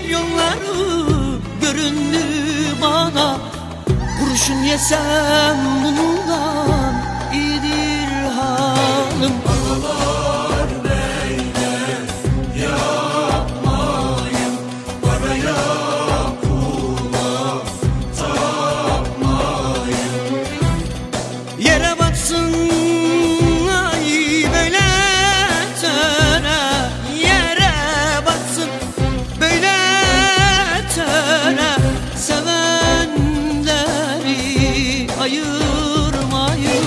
yolları göründü bana. Kurşun yesem bundan iyidir halim. Analar beyler yapmayın, paraya pula tapmayın. Yere batsın ay böyle töre, yere batsın böyle töre. Sevenleri ayırmayın.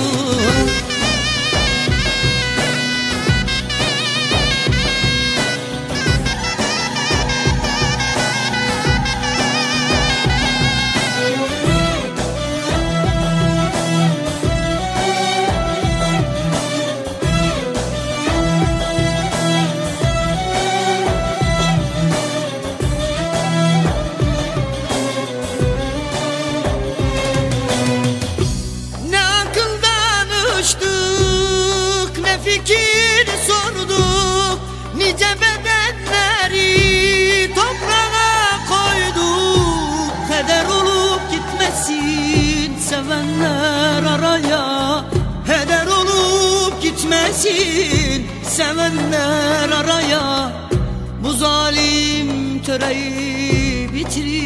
Ne fikir sorduk, nice bedenleri toprağa koyduk. Heder olup gitmesin sevenler araya, heder olup gitmesin sevenler araya. Bu zalim töreyi bitirir